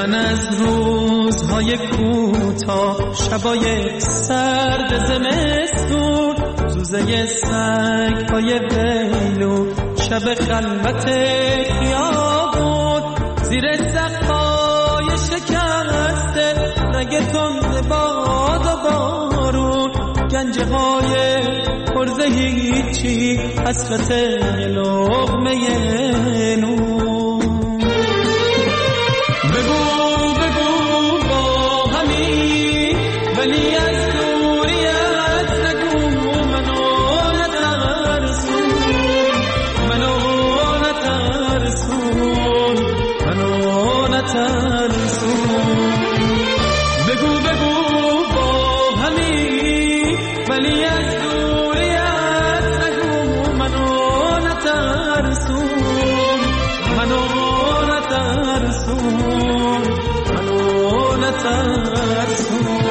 من از روزهای کوتاه، شبای سرد زمستون، زوزه سگ‌های ویلو، شب خلوت خیابون، زیر سقف‌های شکسته، رگ تند باد و بارون، گنجه‌های پرز هیچی، حسرت لقمه نون. بگو با همین، ولی از دوریت نگو، منو نترسون، منو نترسون، منو نترسون. بگو با همین، ولی از دوریت نگو، منو نترسون، منو نترسون، منو نترسون.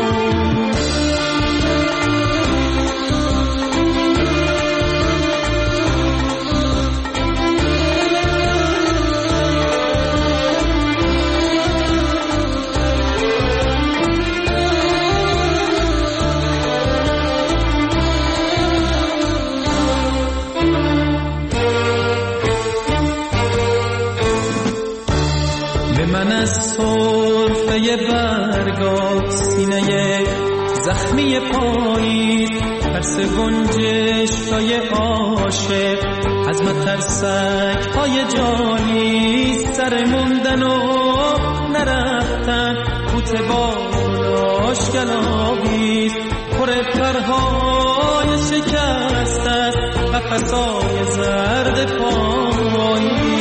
من از سرفه برگا، سینه زخمی پاییز، ترس گنجش‌های عاشق، از مترسک‌های جانی، سر موندن و نرفتن، قوت بالاش گلابیز، پر پرهای شکست است، قفس‌های زرد پاییز.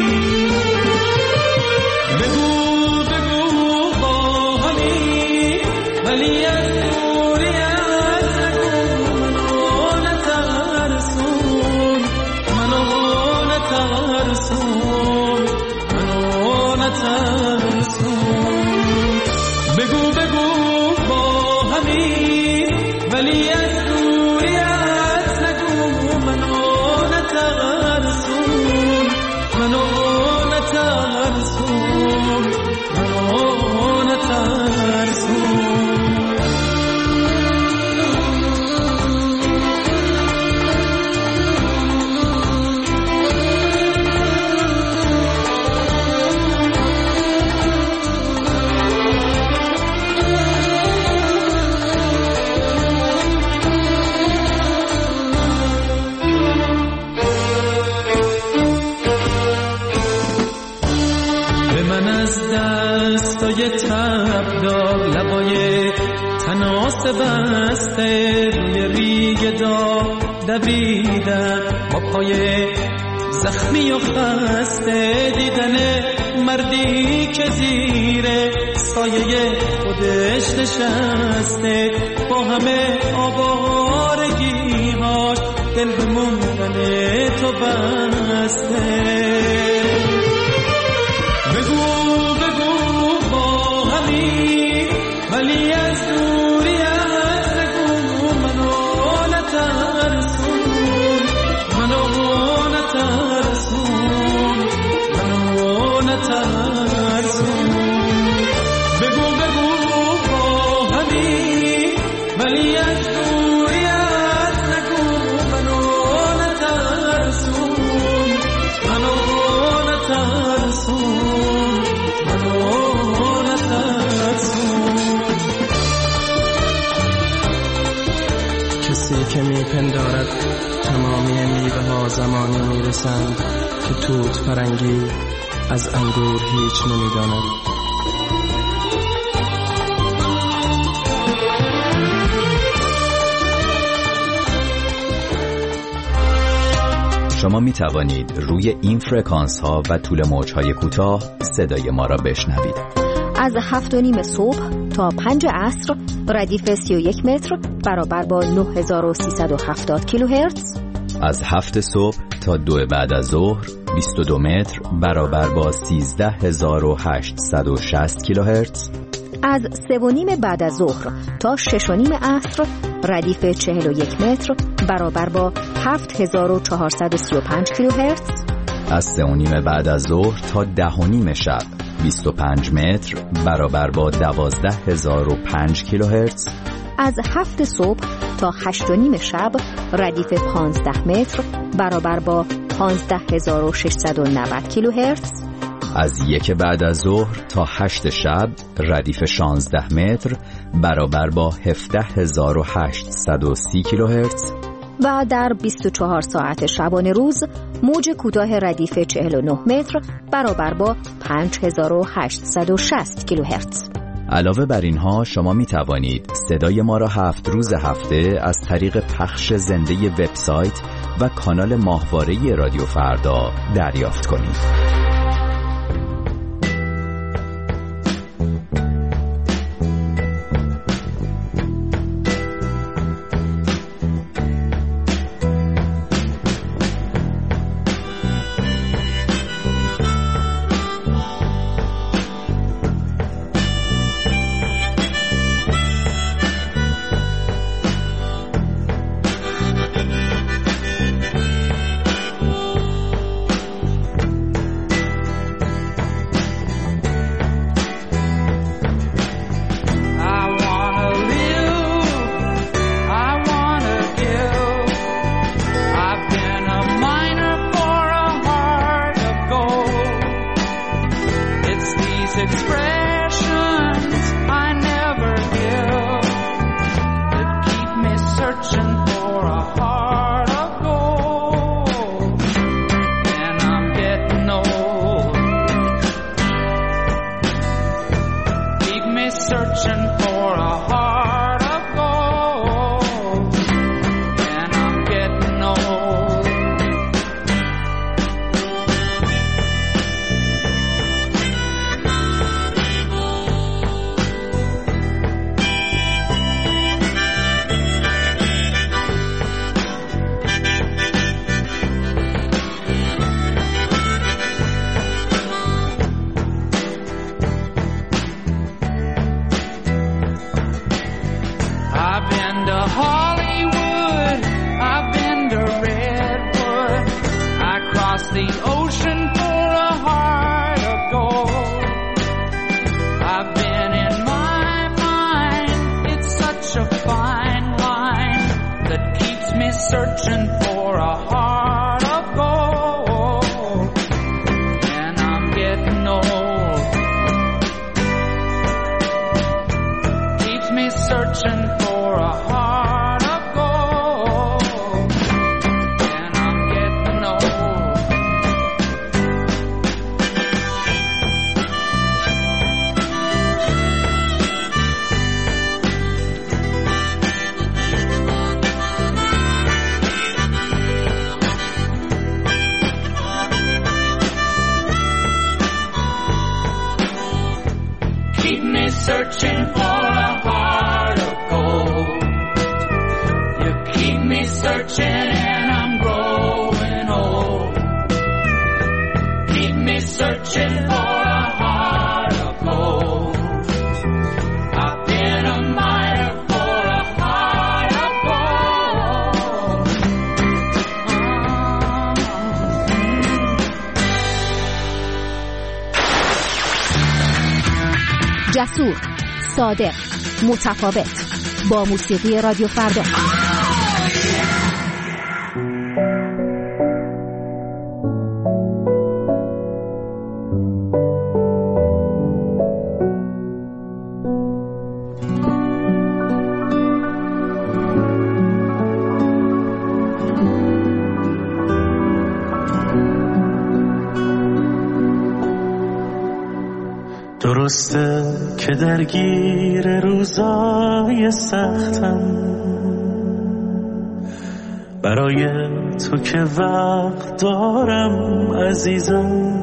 ولی از دوریت نگو، منو نترسون، منو نترسون، منو نترسون. بگو با همین، ولی از دوریت نگو، منو نترسون، منو نترسون، منو نترسون. دستای تبدار، لبای تناس بسته، روی ریگ داغ دویدن، با پای زخمی و خسته، دیدن مردی که زیر سایه خودش نشسته، با همه آوارگی‌هاش دل به موندن تو بسته. ولی از دوریت نگو، منو نترسون، منو نترسون، منو نترسون. بگو با همین، ولی از دوریت نگو، منو نترسون، منو نترسون، منو نترسون. کسی که میپندارد تمامی میوه ها زمانی میرسند که توت فرنگی از انگور هیچ نمیداند. شما می توانید روی این فرکانس ها و طول موج های کوتاه صدای ما را بشنوید. از 7:30 صبح تا 5 عصر ردیف 31 متر برابر با 9370 کیلوهرتز. از 7 صبح تا 2 بعد از ظهر 22 متر برابر با 13860 کیلوهرتز. از 3:30 بعد از ظهر تا 6:30 عصر ردیف 41 متر برابر با 7435 کیلوهرتز. از 3:30 بعد از ظهر تا 10:30 شب 25 متر برابر با 12005 کیلوهرتز. از 7 صبح تا 8:30 شب ردیف 15 متر برابر با 15690 کیلوهرتز. از 1 بعد از ظهر تا 8 شب ردیف 16 متر برابر با 17830 کیلوهرتز. و در 24 ساعت شبانه روز موج کوتاه ردیف 49 متر برابر با 5860 کیلوهرتز. علاوه بر اینها شما می توانید صدای ما را 7 روز هفته از طریق پخش زنده وبسایت و کانال ماهواره رادیو فردا دریافت کنید. Searching for a heart of gold. You keep me searching and I'm growing old. Keep me searching for a heart of gold. I've been a miner for a heart of gold. جسور، صادق، متفاوت، با موسیقی رادیو فردا. درسته که درگیر روزای سختم، برای تو که وقت دارم عزیزم،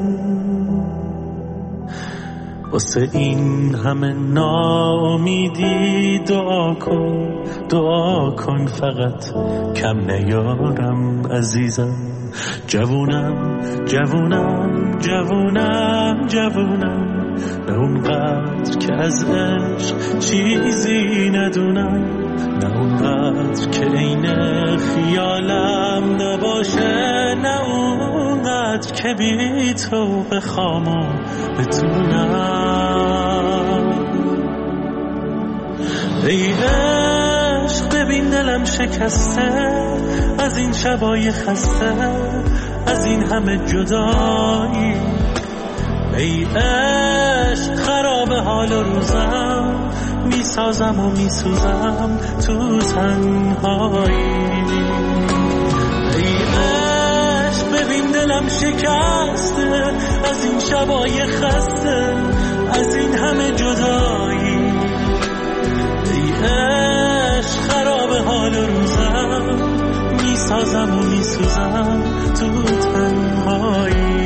واسه این همه ناامیدی دعا کن فقط کم نیارم عزیزم. جوونم نه اونقدر که از عشق چیزی ندونم، نه اونقدر که عین خیالم نباشه، نه اونقدر چقدر که بی تو بخوام و بتونم. ای عشق ببین دلم شکسته از این شبای خسته، از این همه جدایی. ای عشق خراب حال و روزم، میسازم و میسوزم تو تنهایی. ای عشق ببین دلم شکسته از این شبای خسته، از این همه جدایی. ای عشق خراب حال و روزم، میسازم و میسوزم تو تنهایی.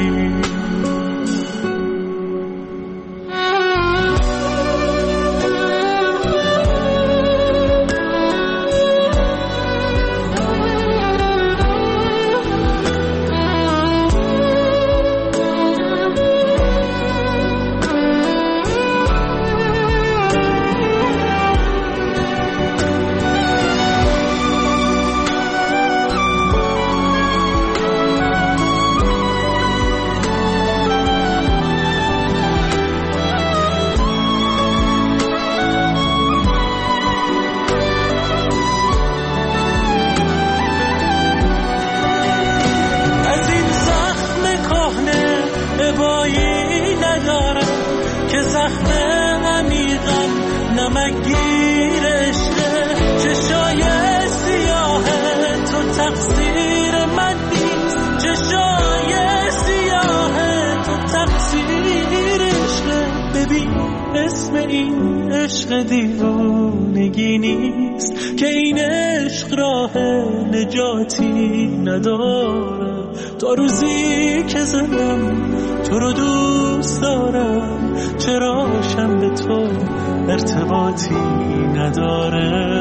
اسم این عشق دیوانگی نیست که این عشق راه نجاتی نداره. تا روزی که زدم تو رو دوست دارم، چرا شم به تو ارتباطی نداره.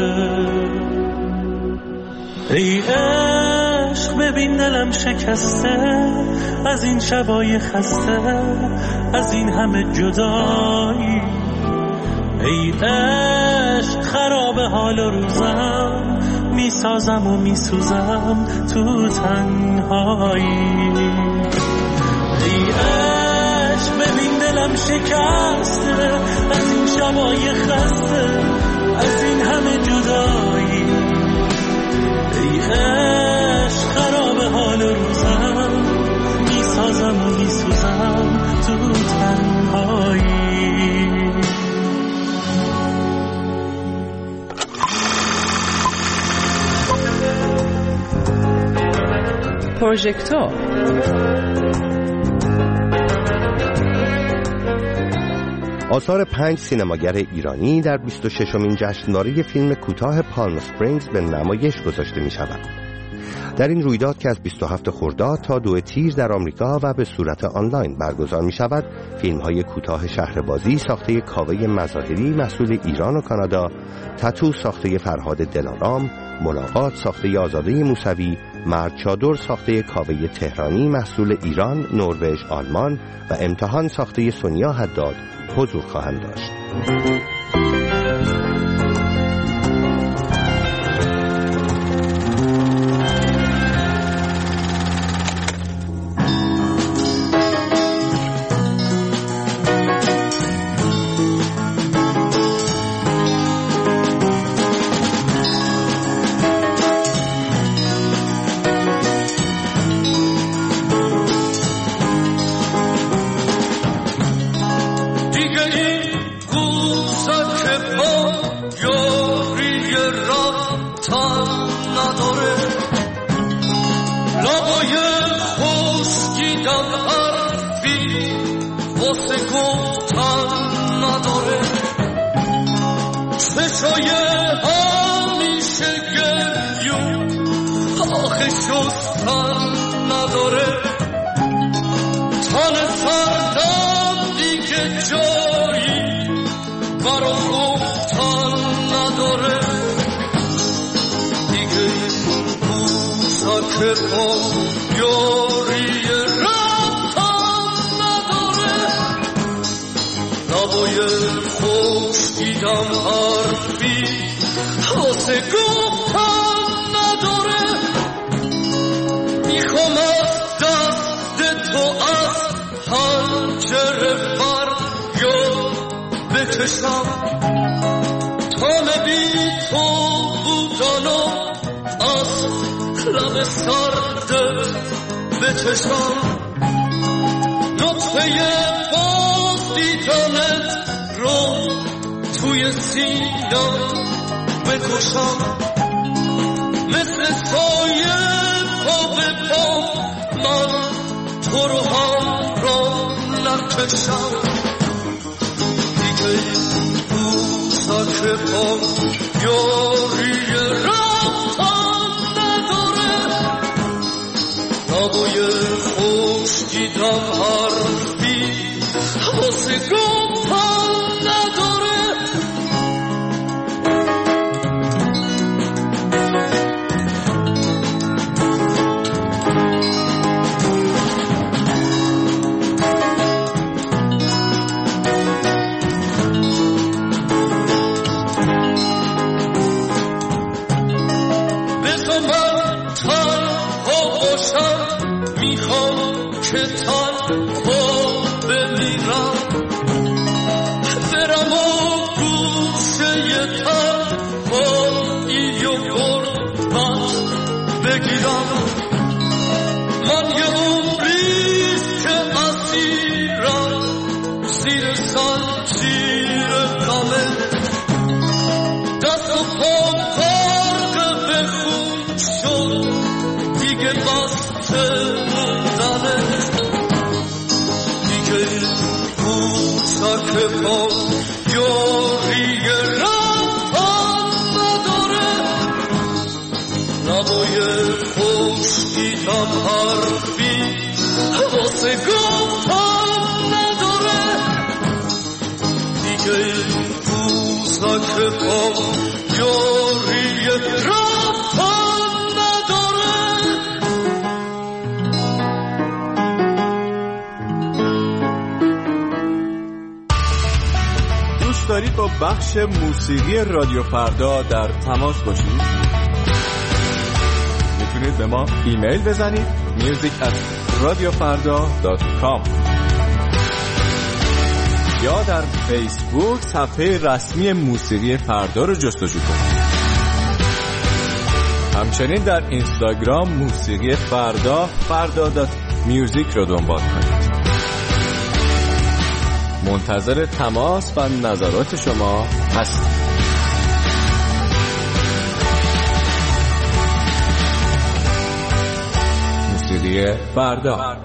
ای عشق ببین دلم شکسته از این شبای خسته، از این همه جدایی. ای عشق خراب حال و روزم، میسازم و میسوزم تو تنهایی. ای عشق ببین دلم شکسته از این شبای خسته، از این همه جدایی. ای عشق خراب حال و روزم، میسازم و میسوزم تو تنهایی. پروژکتور آثار 5 سینماگر ایرانی در 26مین جشنواره فیلم کوتاه پالم اسپرینگز به نمایش گذاشته می شود. در این رویداد که از 27 خرداد تا 2 تیر در آمریکا و به صورت آنلاین برگزار می شود، فیلم های کوتاه شهربازی ساخته کاوه مظاهری محصول ایران و کانادا، تتو ساخته فرهاد دلارام، ملاقات ساخته آزاده موسوی، مرد چادر ساخته کاوه تهرانی محصول ایران، نروژ، آلمان و امتحان ساخته سونیا حداد حضور خواهند داشت. گفتن نداره، میخوام از بکشم طالبی تو بودانو از لب سردت بچشم نطفه باز دیدنت رو توی سینم بکشم مثل سایه پا به پا من تو رو هم را نکشم دیگه بوسک پا یاری رفتن نداره نبای خوش دیدم حرفی واسه گفتن نداره که تنها بمیرم برم و گوشه تنهایی و غربت بگیرم من یه عمریست که اسیرم زیر زنجیر غمه دست و پا غرق به خون شد دیگه بسته که با یاری رفتن نداره نبای خوش دیدم حرفی واسه گفتن نداره دیگه بوسه که با یاری رفتن نداره دارید با بخش موسیقی رادیو فردا در تماس باشید؟ میتونید به ما ایمیل بزنید music@radiofarda.com یا در فیسبوک صفحه رسمی موسیقی فردا رو جستجو کنید. همچنین در اینستاگرام موسیقی فردا.music رو دنبال کنید. منتظر تماس و نظرات شما هستم. موسیقی فردا.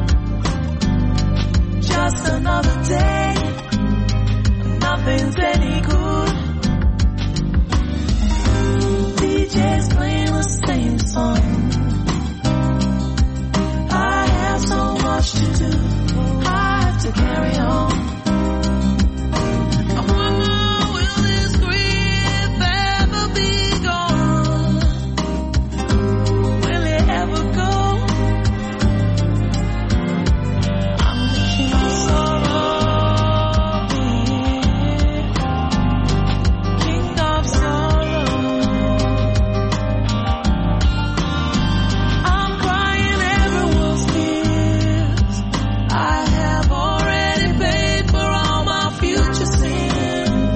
Nothing's any much to do. I have to carry on. I wonder, will this grief ever be gone? Will it ever go? I'm the king of sorrow, king of sorrow. I'm crying everyone's tears. I have already paid for all my future sins.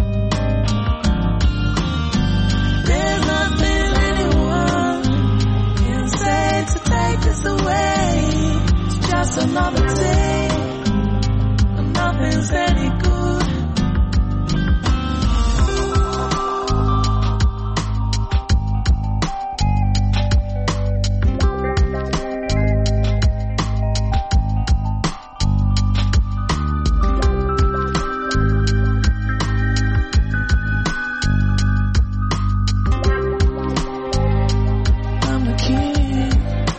There's nothing anyone can say to take this away. It's just another day, and nothing's any good. I'm the king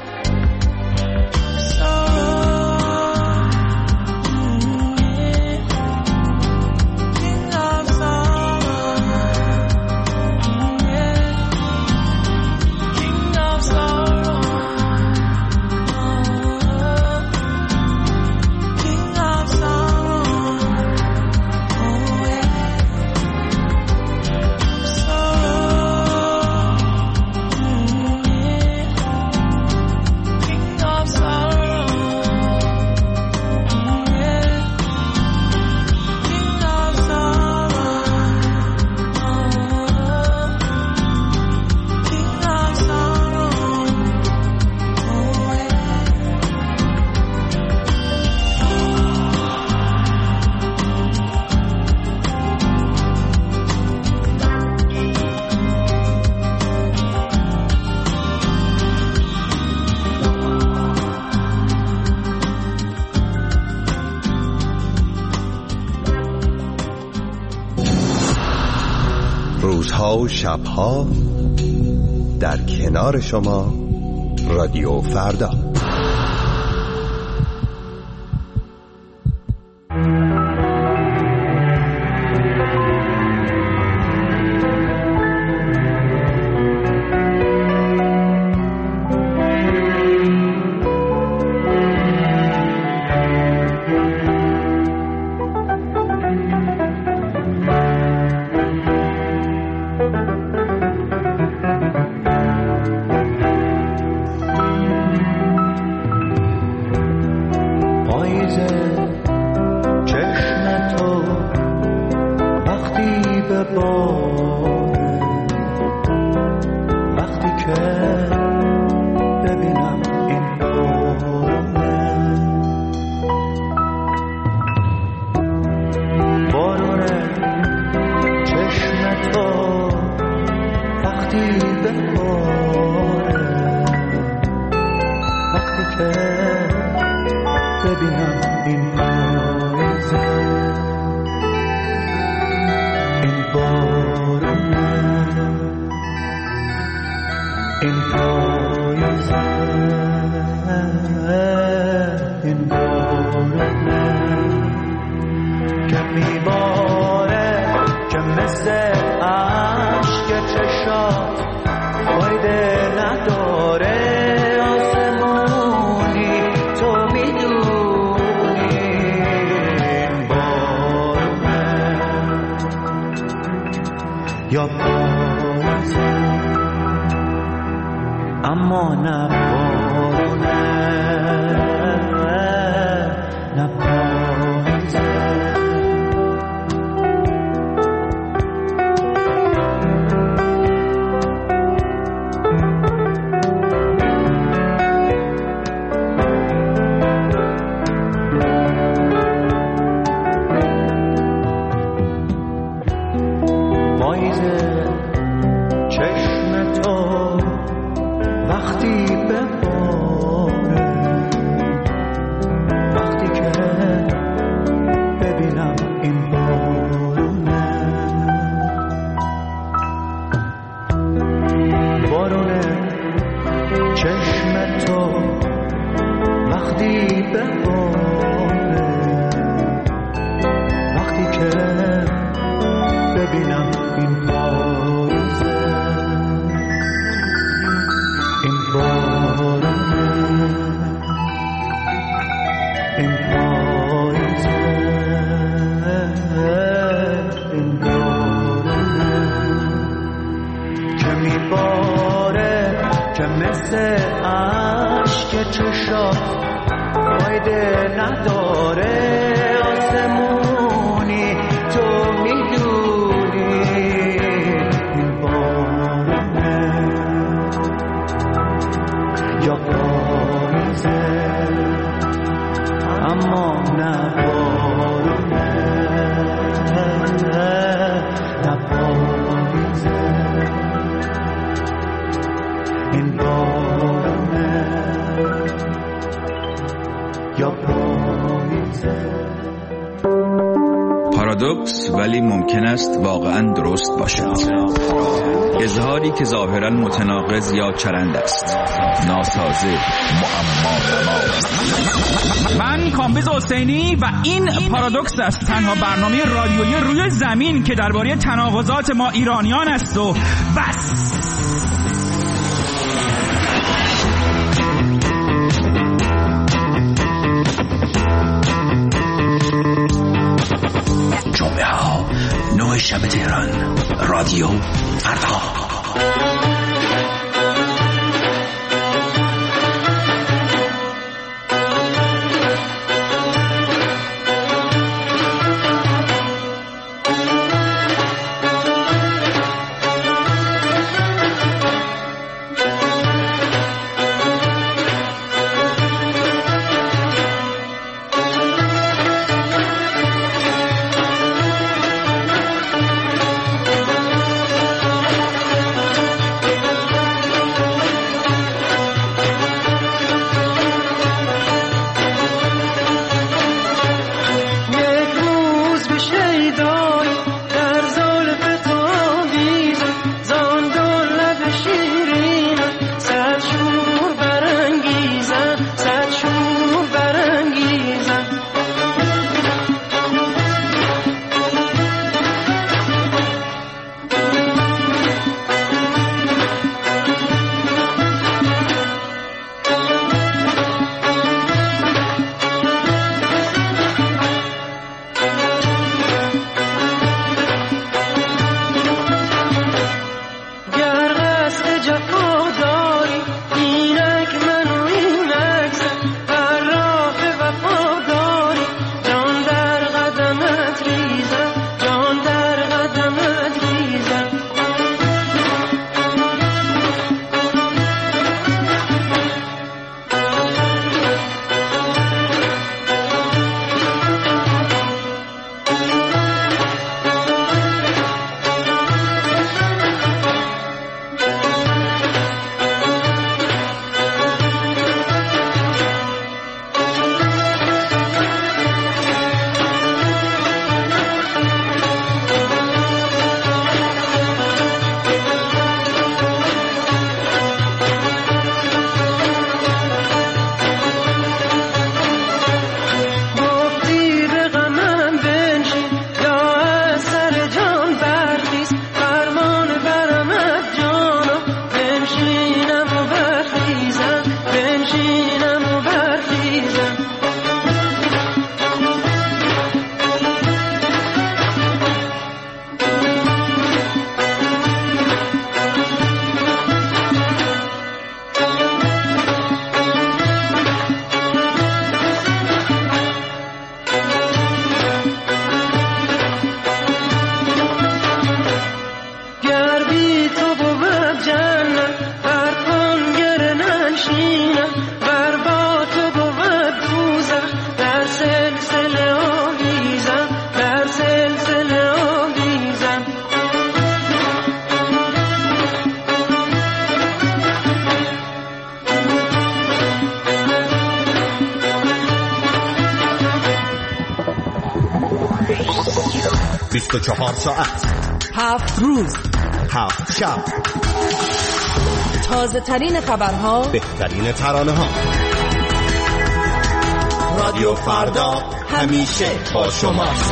of sorrow, king of sorrow, king of sorrow, king of روزها و شبها در کنار شما رادیو فردا. اما نه بارونه نه پاییزه. پاییزه بهاره وقتی که ببینم این پاییزه این بارونه این پاییزه این بارونه که میباره که مثل عشق چشات فایده نداره آسمونی تو میدونی این بارونه یا پاییزه اما نه بارونه نه پاییزه این بارونه یا پاییزه. پارادوکس ولی ممکن است واقعا درست باشد. اظهاری که ظاهرا متناقض یا چرند است، ناسازه، معما. من کامبیز حسینی و این پارادوکس است، تنها برنامه رادیویی روی زمین که درباره تناقضات ما ایرانیان است و بس. جمعه ها 9 شب تهران، رادیو فردا. ساعت 7 روز 7 شب، تازه ترین خبرها، بهترین ترانه ها، رادیو فردا همیشه با شماست.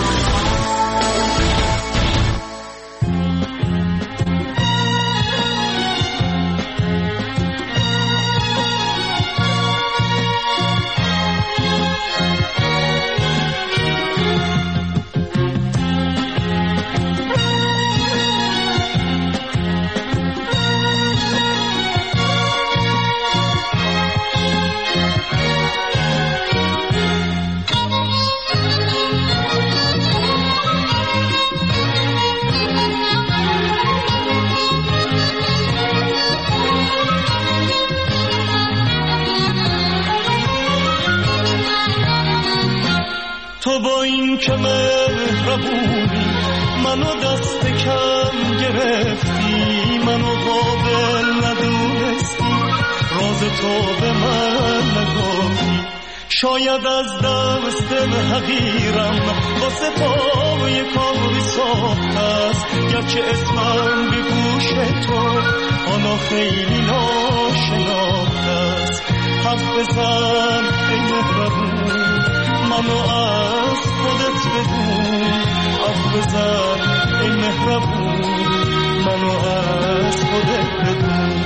تو با این که مهربونی منو دست کم گرفتی، منو قابل ندونستی، راز تو به من نگفتی. شاید از دست حقیرم واسه تو یک کاری ساخته است، گرچه اسمم به گوش تو حالا خیلی ناشناخته است. حرف بزن ای مهربون منو از خودت بدون، حرف بزن ای مهربون منو از خودت بدون.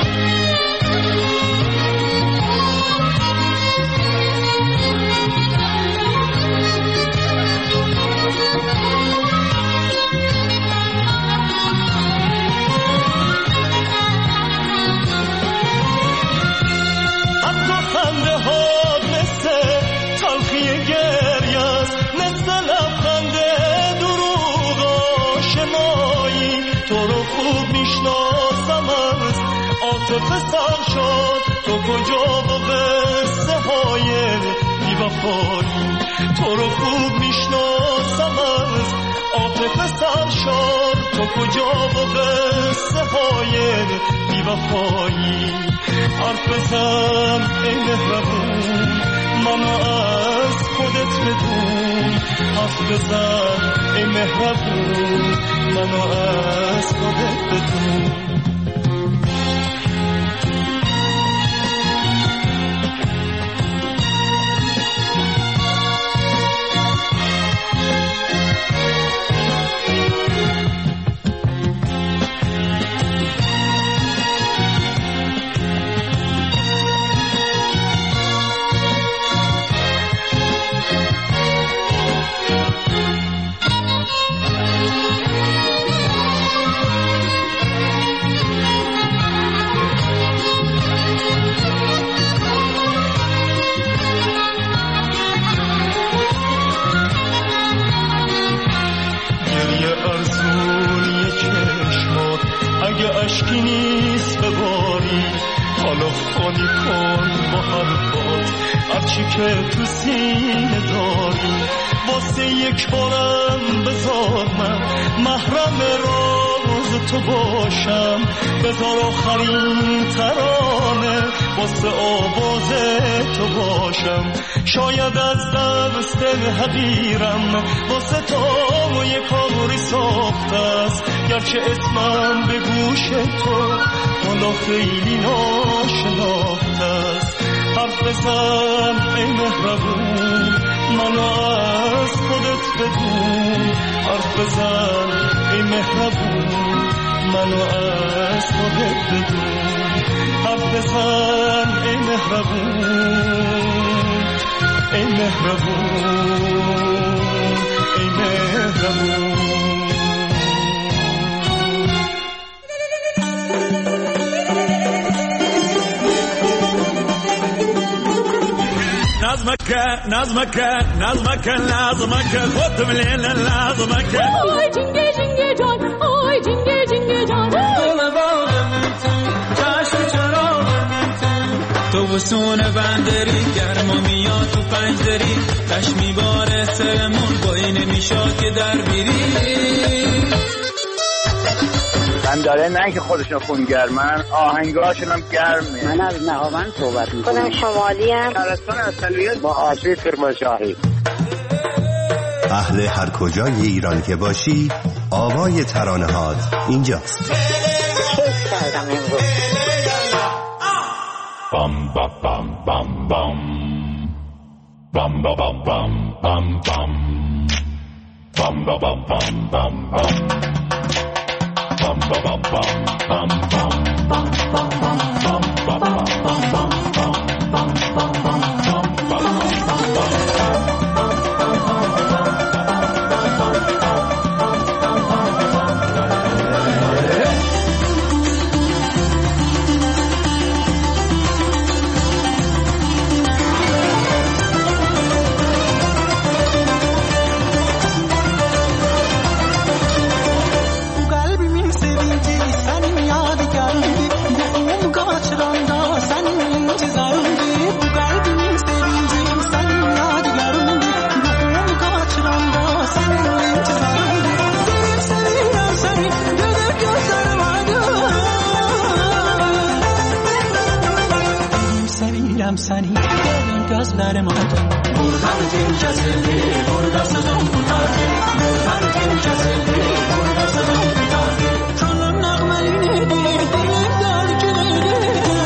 عاطفه شد تو کجا با قصه های بی‌وفایی، تو رو خوب میشناسم از عاطفه سر شد تو کجا با قصه های بی‌وفایی. حرف بزن ای مهربون منو از خودت بدون، حرف بزن ای مهربون منو از خودت بدون. اشکی نیست بباری حالا خالی کن با حرفات هرچی که تو سینه داری. واسه یک بارم بذار من محرم راز تو باشم، بذار آخرین ترانه واسه آواز تو باشم. شاید از دست حقیرم واسه تو یک کاری ساخته است، گرچه اسمم به گوش تو حالا خیلی ناشناخته است. حرف بزن ای مهربون منو از خودت بدون، حرف بزن ای مهربون منو از خودت بدون. حرف بزن ای مهربون ای مهربون ای مهربون. نظمك خد من الليل لازمك. آی جنگه جنگه جان آی جنگه جنگه جان چشم چراغ تو بسون بندری گرم و میاد تو پنجدری تش میباره سرمون بایی نمیشاد که در بیری. من داره نه که خودشون خونگرمن آهنگاشون هم گرمه. من از نهاوند صحبت میکنم. شمالی هم شهرستان اصلیت با آسیب کرمانشاهی. اهل هر کجای ایران که باشی آوای ترانه هات اینجاست. کیف کردم امروز. بام بام بام بام بام bum ba bum bum bum bum bum ba bum bum bum bum bum ba bum bum bum bum bum bum bum bum bum bum bum bum bum bum səni gəlin gözlərim aydın buradan tel kəsildi burada sözüm tutardı buradan tel kəsildi burada sözüm tutardı könlüm nəğməliydi dilim dərgiliydi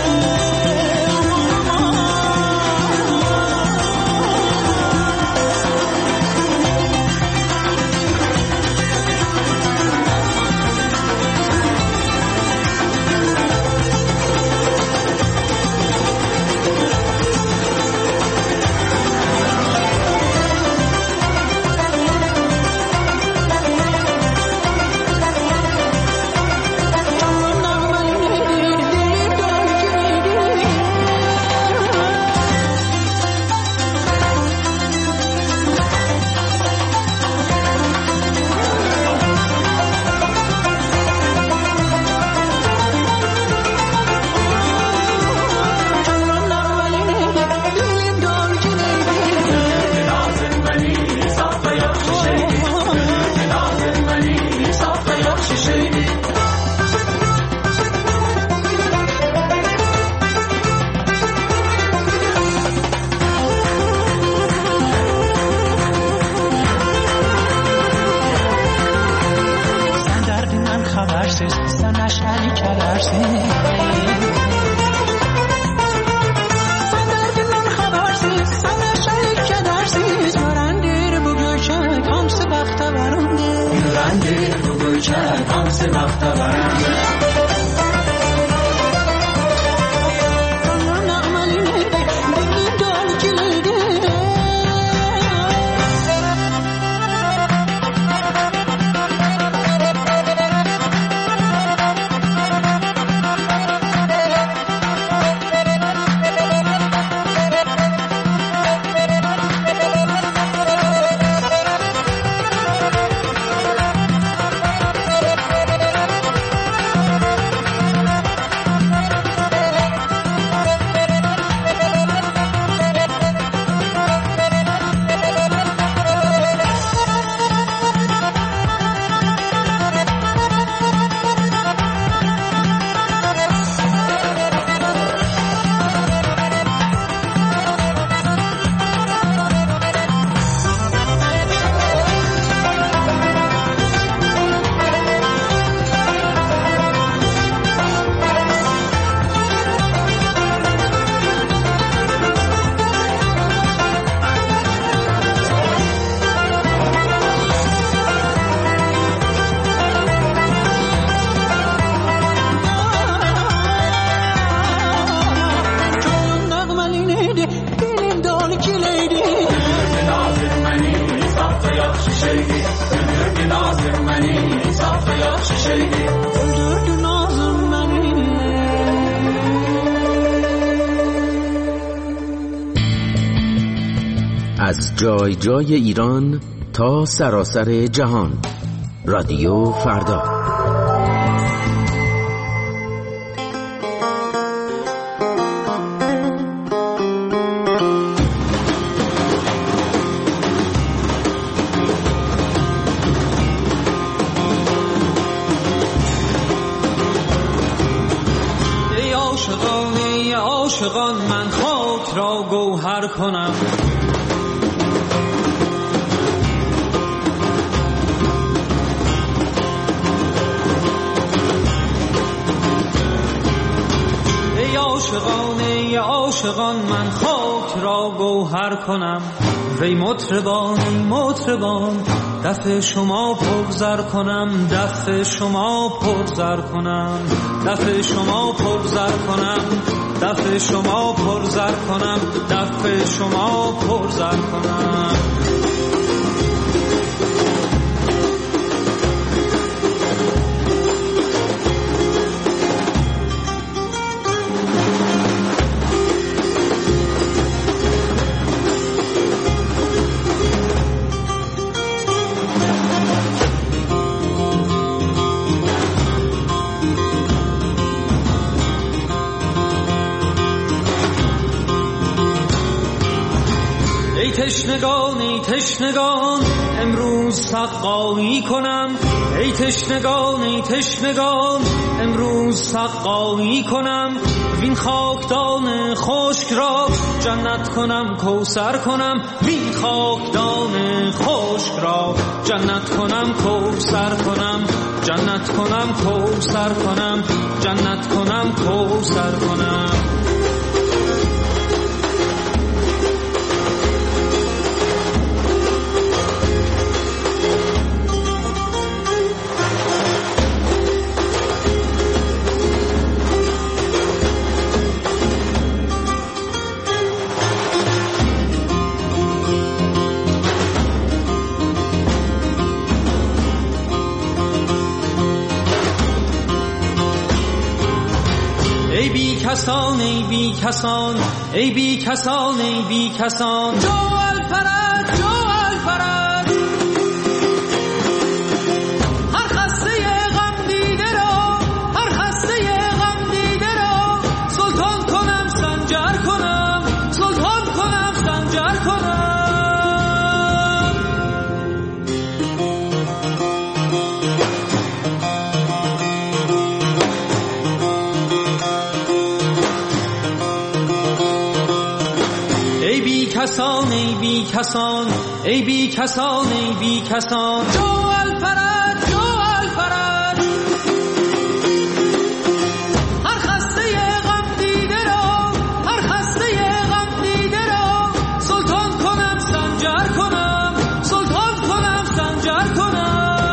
از جای جای ایران تا سراسر جهان رادیو فردا. ای عاشقان من خاک را گوهر کنم عاشقان ای عاشقان من خاک را گوهر کنم، وی مطربان ای مطربان دف شما پرزر کنم، دف شما پرزر کنم، دف شما پرزر کنم، دف شما پرزر کنم، دف شما پرزر کنم. تشنگان ای تشنگان امروز سقایی کنم، ای تشنگان ای تشنگان امروز سقایی کنم، وین خاکدان خشک را جنت کنم کوثر کنم، وین خاکدان خشک را جنت کنم کوثر کنم، جنت کنم کوثر کنم، جنت کنم کوثر کنم. ای بی کسان ای بی کسان ای بی کسان ای بی کسان جو الفرج جو الفرج، هر خسته غم دیده را هر خسته غم دیده را سلطان کنم سنجر کنم، سلطان کنم سنجر کنم. ای بی کسان ای بی کسان ای بی کسان ای بی کسان جو الفرج جو الفرج، هر خسته غم دیده را هر خسته غم دیده را سلطان کنم سنجر کنم، سلطان کنم سنجر کنم.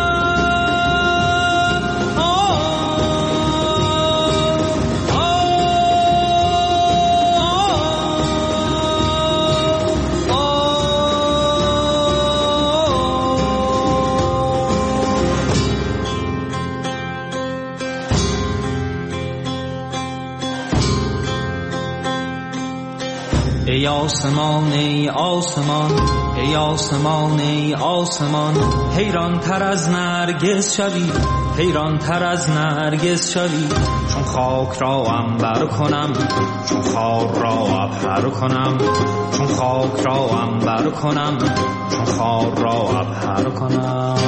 ای آسمان ای آسمان ای آسمان ای آسمان، حیران تر از نرگس شوی حیران تر از نرگس شوی، چون خاک را عنبر کنم چون خار را عبهر کنم، چون خاک را عنبر کنم چون خار را عبهر کنم.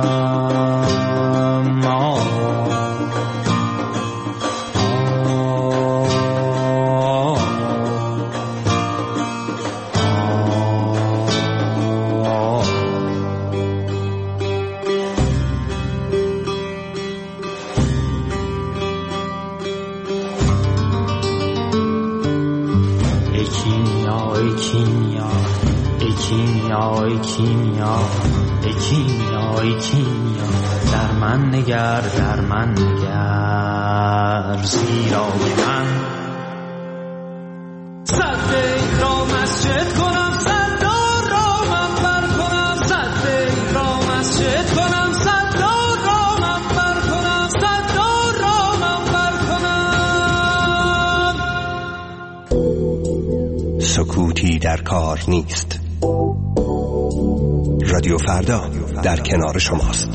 ای کیمیا ای کیمیا ای کیمیا در من نگر در من نگر، زیرا من صد را مسجد کنم صد را منبر کنم، صد را مسجد کنم صد را منبر کنم، صد را منبر کنم. سکوتی در کار نیست. رادیو فردا در کنار شماست.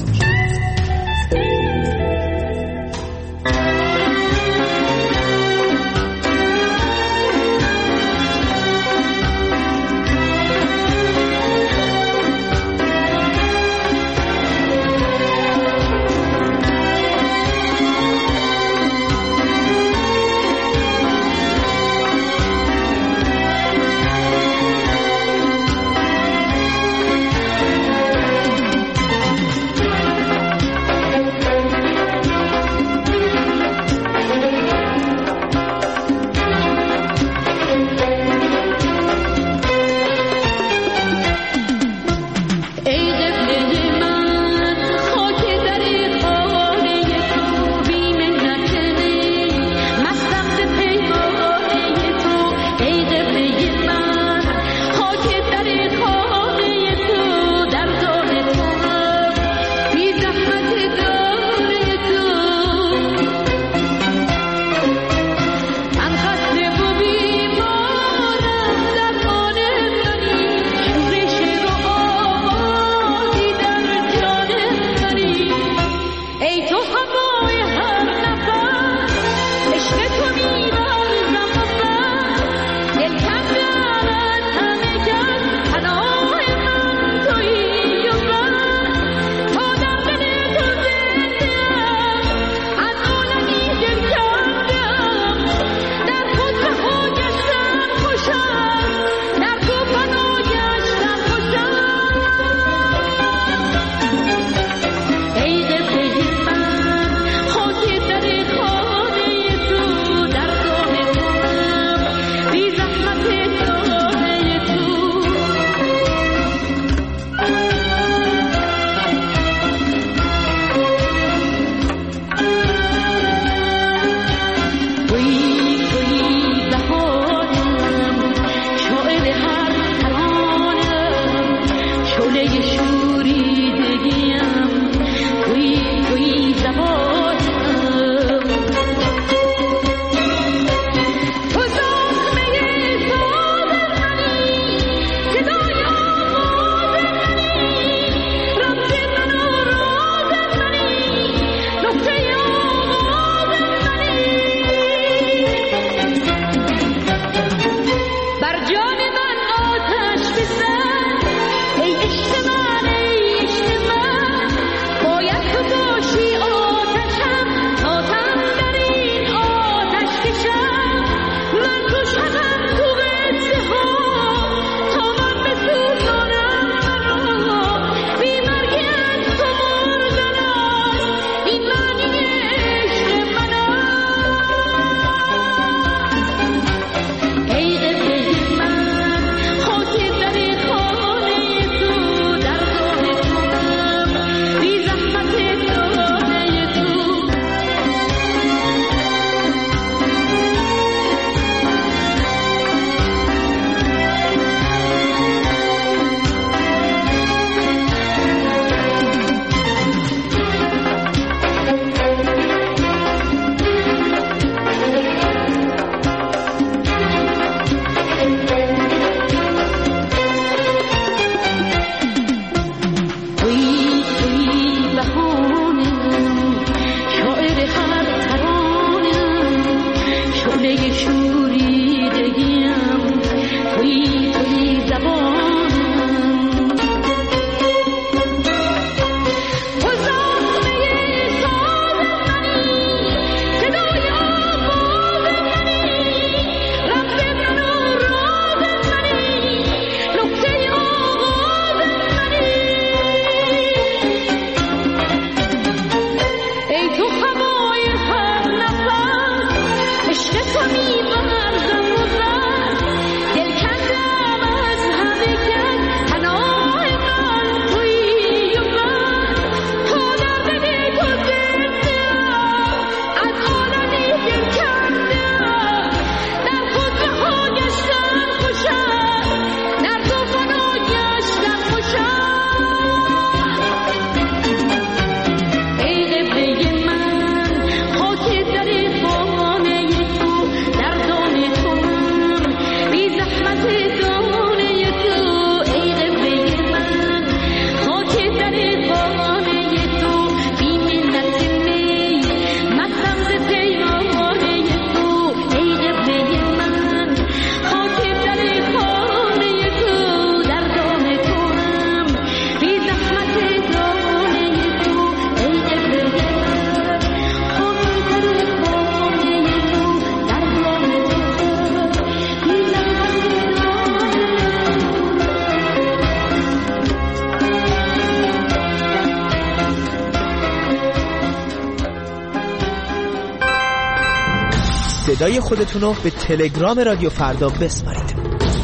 صدای خودتونو به تلگرام رادیو فردا بسپارید.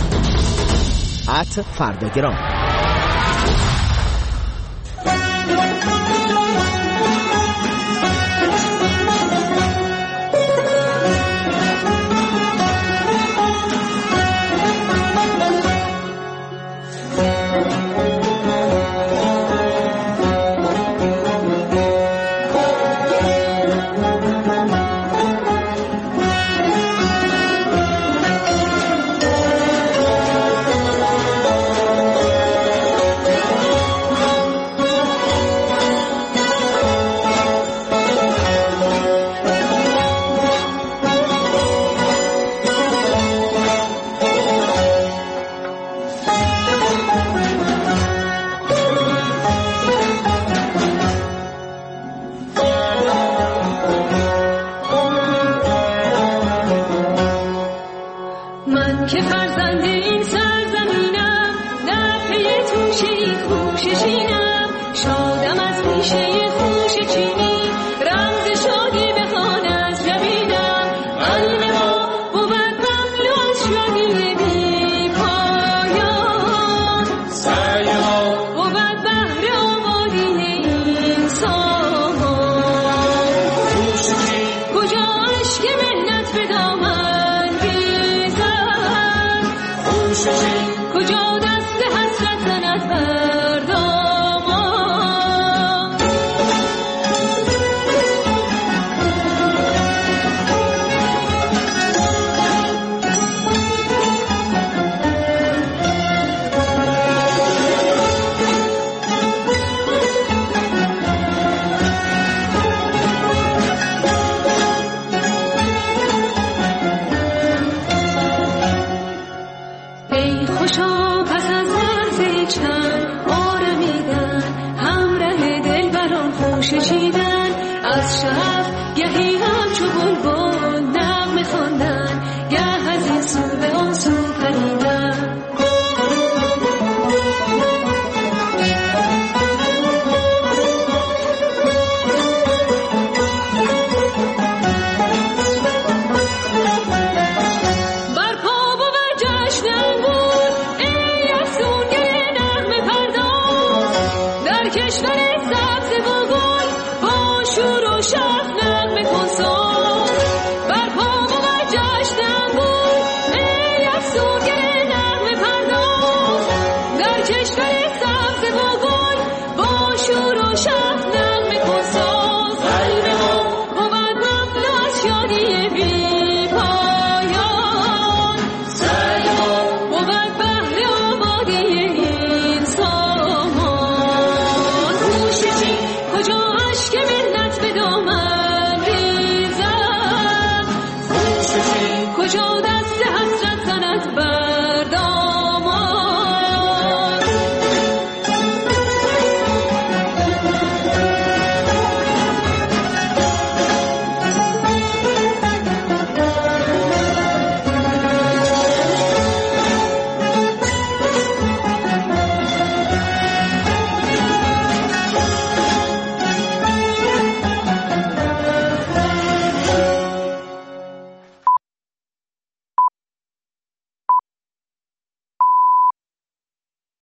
@فرداگرام. کشور